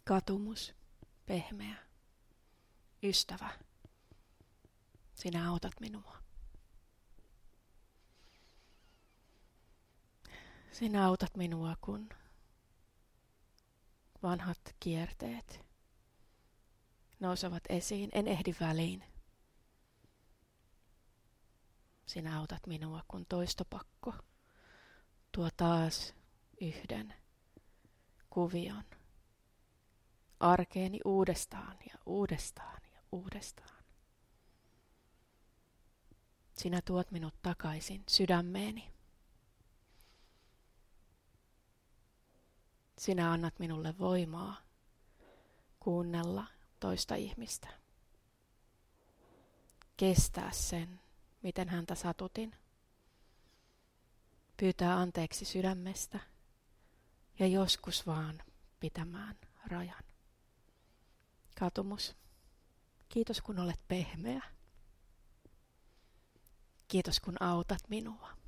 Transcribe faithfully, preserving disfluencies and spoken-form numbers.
Katumus, pehmeä, ystävä, sinä autat minua. Sinä autat minua, kun vanhat kierteet nousevat esiin, en ehdi väliin. Sinä autat minua, kun toistopakko tuo taas yhden kuvion arkeeni uudestaan ja uudestaan ja uudestaan. Sinä tuot minut takaisin sydämeeni. Sinä annat minulle voimaa kuunnella toista ihmistä. Kestää sen, miten häntä satutin. Pyytää anteeksi sydämestä ja joskus vaan pitämään rajan. Katumus, kiitos kun olet pehmeä. Kiitos kun autat minua.